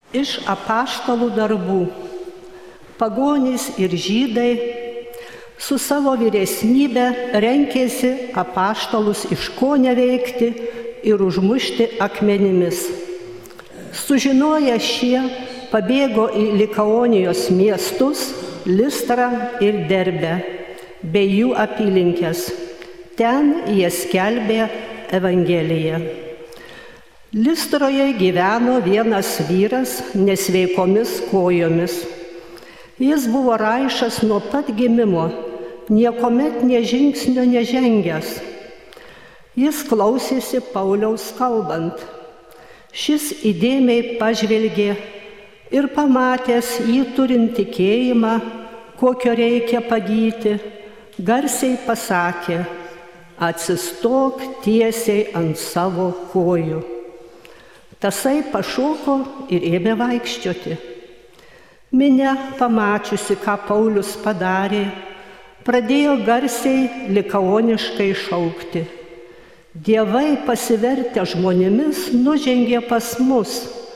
Iš apaštalų darbų. Pagonys ir žydai su savo vyresnybe renkėsi apaštalus iškonę veikti ir užmušti akmenimis. Sužinoję šie, pabėgo į Likaonijos miestus, Listrą ir Derbę, bei jų apylinkes. Ten jie skelbė Evangeliją. Listroje gyveno vienas vyras nesveikomis kojomis. Jis buvo raišas nuo pat gimimo, niekuomet nė žingsnio nežengęs. Jis klausėsi Pauliaus kalbant. Šis įdėmiai pažvelgė ir pamatęs jį turint tikėjimą, kokio reikia pagyti, garsiai pasakė: atsistok tiesiai ant savo kojų. Tasai pašoko ir ėmė vaikščioti. Minia, pamačiusi, ką Paulius padarė, pradėjo garsiai likaoniškai šaukti: dievai pasivertę žmonėmis nužengė pas mus.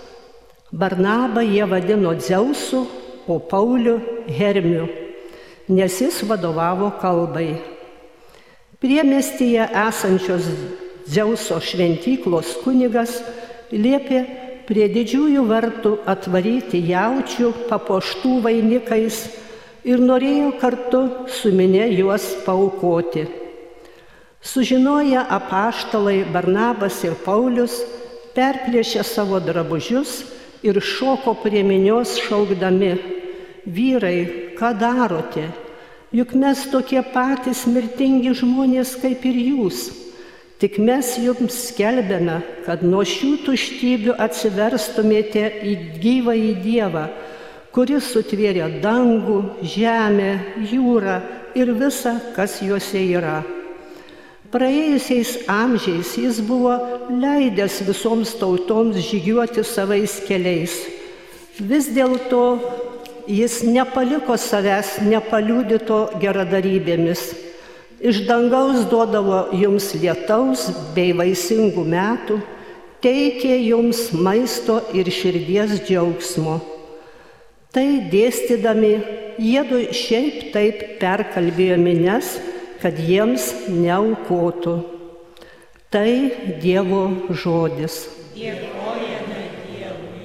Barnabą jie vadino Dzeusu, o Paulių Hermiu, nes jis vadovavo kalbai. Priemiestyje esančios Dzeuso šventyklos kunigas liepė prie didžiųjų vartų atvaryti jaučių papuoštų vainikais ir norėjo kartu su minia juos paaukoti. Sužinoję apaštalai Barnabas ir Paulius perplėšė savo drabužius ir šoko prie minios šaukdami: vyrai, ką darote? Juk mes tokie patys mirtingi žmonės kaip ir jūs. Tik mes jums skelbiame, kad nuo šių tuštybių atsiverstumėte į gyvąjį Dievą, kuris sutvėrė dangų, žemę, jūrą ir visa, kas juose yra. Praėjusiais amžiais jis buvo leidęs visoms tautoms žygiuoti savais keliais. Vis dėlto jis nepaliko savęs nepaliudyto geradarybėmis. Iš dangaus duodavo jums lietaus bei vaisingų metų, teikė jums maisto ir širdies džiaugsmo. Tai dėstydami, jiedu šiaip taip perkalbėjo minias, kad jiems neaukotų. Tai Dievo žodis. Dėkojame Dievui.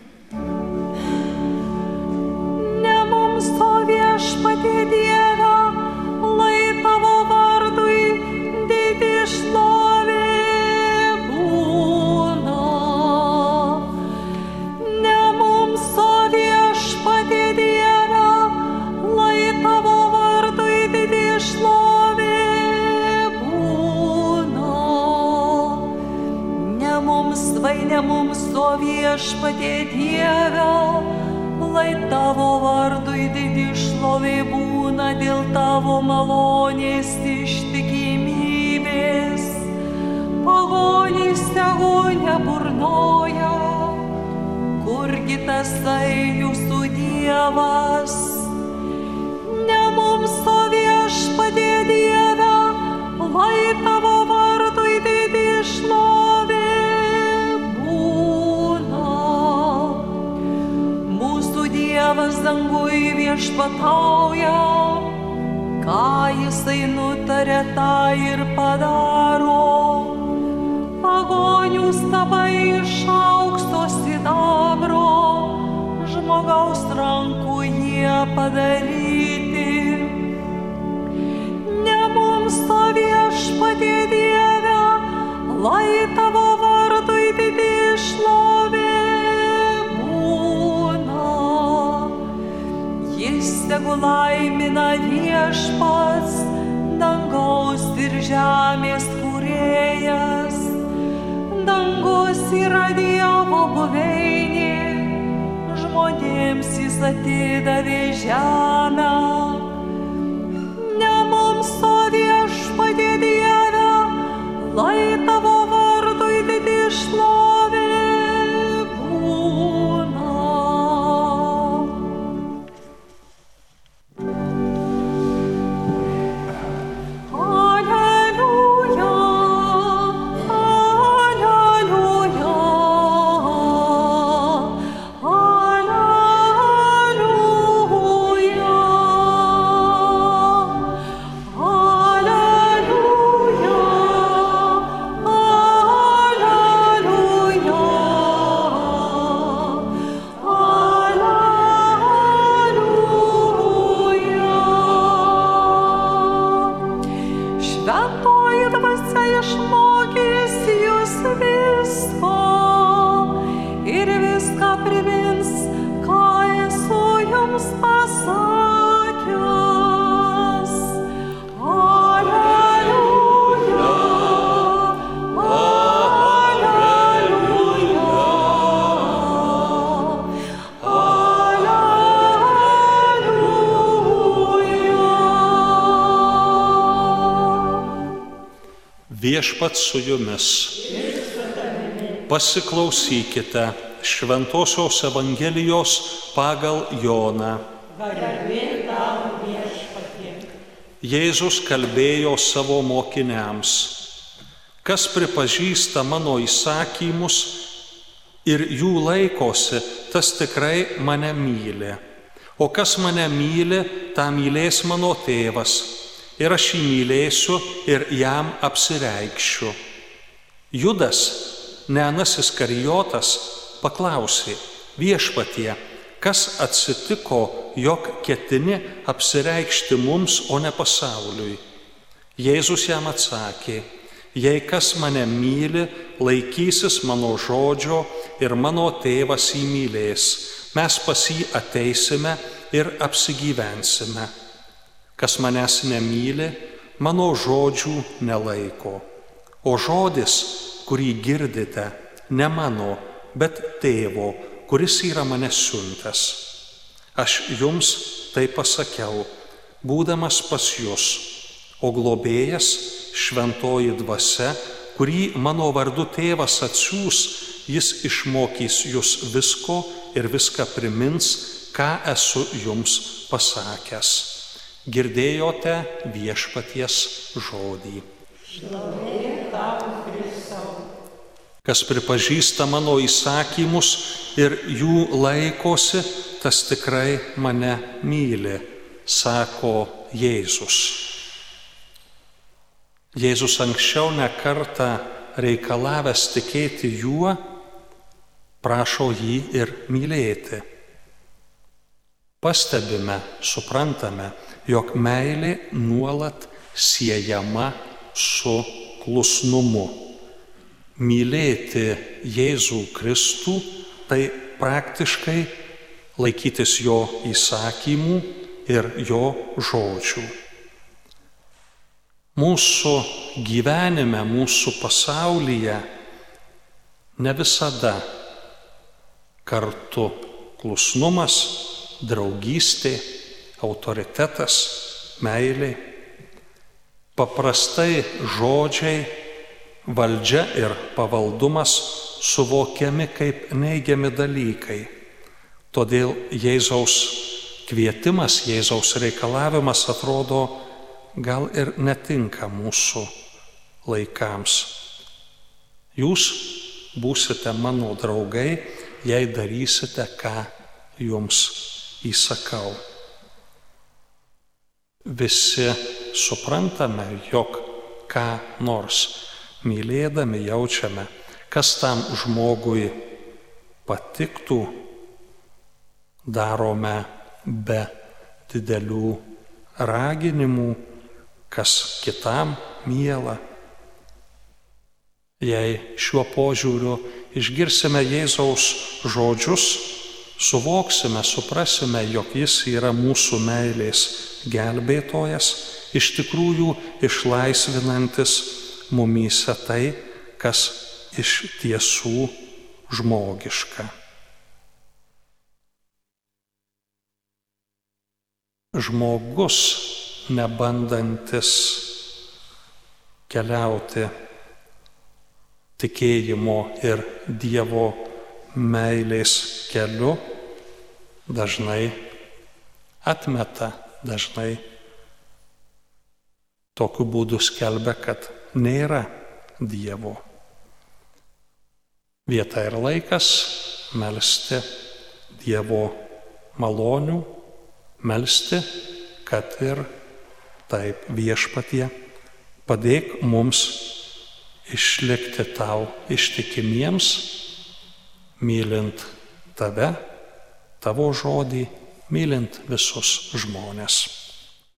Ne mums, o Viešpatie Dieve, lai tavo vardui didį šlovė būna. Ne mums, o Viešpatie Dieve, lai tavo vardui didį šlovė būna. Ne mums, o Viešpatie Dieve, lai tavo vardui didį šlovė būna dėl tavo malonės ištikimybės. Pagonys tegu neburnoja, kurgi tasai jūsų Dievas. Ne mums, o Viešpatie Dieve, lai tavo vardui didį šlovė būna. Mūsų Dievas dangui viešpatauja, ką jisai nutarė, tą ir padaro. Pagonių stabai iš aukso sidabro, žmogaus rankų jie padaryti. Ne mums, o Viešpatie Dieve, lai tavo vardui didį šlovė būna. Jis tegu laimina Viešpats, dangaus ir žemės kūrėjas. Dangus yra Dievo buveinė, žmonėms jis atidavė žemę. Ne mums, o Viešpatie Dieve, lai tavo vardui didį šlovė būna. Alleluja, alleluja, Viešpats su jumis. Pasiklausykite Šventosios Evangelijos pagal Joną. Jėzus kalbėjo savo mokiniams: kas pripažįsta mano įsakymus ir jų laikosi, tas tikrai mane myli. O kas mane myli, tą mylės mano tėvas. Ir aš jį mylėsiu ir jam apsireikšiu. Judas, ne Anas Iskarijotas, paklausė: Viešpatie, kas atsitiko, jog ketini apsireikšti mums, o ne pasauliui? Jėzus jam atsakė: jei kas mane myli, laikysis mano žodžio ir mano tėvas jį mylės. Mes pas jį ateisime ir apsigyvensime. Kas manęs nemyli, mano žodžių nelaiko. O žodis, kurį girdite, ne mano, bet tėvo, kuris yra mane siuntęs. Aš jums tai pasakiau, būdamas pas jus, o globėjas, šventoji dvasia, kurį mano vardu tėvas atsiųs, jis išmokys jūs visko ir viską primins, ką esu jums pasakęs. Girdėjote Viešpaties žodį. Šlovė tau, Kristau. Kas pripažįsta mano įsakymus ir jų laikosi, tas tikrai mane myli, sako Jėzus. Jėzus anksčiau ne kartą reikalavęs tikėti juo, prašo jį ir mylėti. Pastebime, suprantame, jog meilė nuolat siejama su klusnumu. Mylėti Jėzų Kristų tai praktiškai laikytis jo įsakymų ir jo žodžių. Mūsų gyvenime, mūsų pasaulyje ne visada kartu klusnumas, draugystė, autoritetas, meilė. Paprastai žodžiai, valdžia ir pavaldumas suvokiami kaip neigiami dalykai. Todėl Jėzaus kvietimas, Jėzaus reikalavimas atrodo gal ir netinka mūsų laikams. Jūs būsite mano draugai, jei darysite, ką jums įsakau. Visi suprantame, jog ką nors mylėdami jaučiame, kas tam žmogui patiktų, darome be didelių raginimų, kas kitam miela. Jei šiuo požiūriu išgirsime Jėzaus žodžius, suvoksime, suprasime, jog jis yra mūsų meilės gelbėtojas, iš tikrųjų išlaisvinantis mumyse tai, kas iš tiesų žmogiška. Žmogus, nebandantis keliauti tikėjimo ir Dievo meilės keliu, dažnai atmeta, dažnai tokiu būdu skelbia, kad nėra Dievo. Vieta ir laikas melsti Dievo malonių, melsti, kad ir taip Viešpatie, padėk mums išlikti tau ištikimiems, mylint tave, tavo žodį, mylint visus žmones.